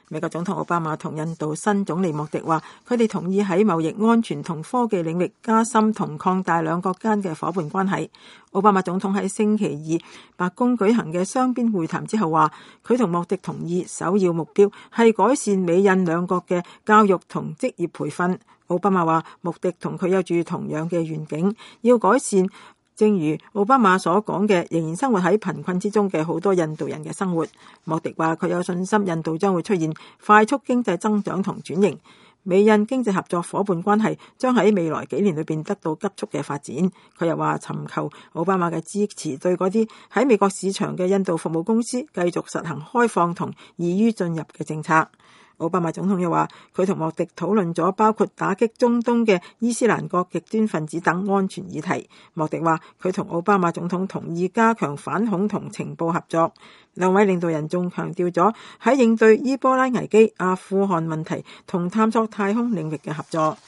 美國總統奧巴馬同印度新總理莫迪話，佢哋同意喺貿易、安全同科技領域加深同擴大兩國間嘅伙伴關係。奧巴馬總統喺星期二白宮舉行嘅雙邊會談之後話，佢同莫迪同意首要目標係改善美印兩國嘅教育同職業培訓。奧巴馬話，莫迪同佢有住同樣嘅願景，要改善正如奧巴馬所講嘅，仍然生活喺貧困之中嘅好多印度人嘅生活。莫迪話佢有信心印度將會出現快速經濟增長同轉型，美印經濟合作伙伴關係將喺未來幾年裏邊得到急速嘅發展。佢又話尋求奧巴馬嘅支持，對嗰啲喺美國市場嘅印度服務公司繼續實行開放同易於進入嘅政策。奧巴馬總統又話，佢同莫迪討論咗包括打擊中東嘅伊斯蘭國極端分子等安全議題。莫迪話，佢同奧巴馬總統同意加強反恐同情報合作。兩位領導人仲強調咗喺應對伊波拉危機、阿富汗問題同探索太空領域嘅合作。